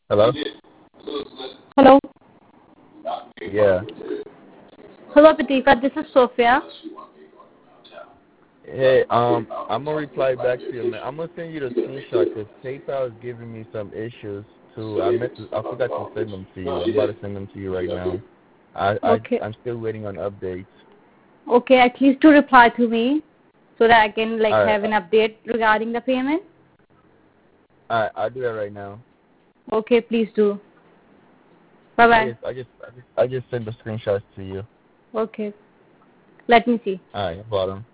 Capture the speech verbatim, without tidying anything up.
Hello? Hello. Yeah. Hello, Pratika. This is Sophia. Hey, um, I'm gonna reply back to you, man. I'm gonna send you the screenshot because PayPal is giving me some issues too. I meant to, I forgot to send them to you. I'm about to send them to you right now. I, I, Okay. I'm still waiting on updates. Okay, at least to reply to me so that I can like All right, have an update regarding the payment. all right, I'll do that right now. Okay, please do. Bye I bye. just, I just, I just, I just sent the screenshots to you. Okay. Let me see. All right, bottom.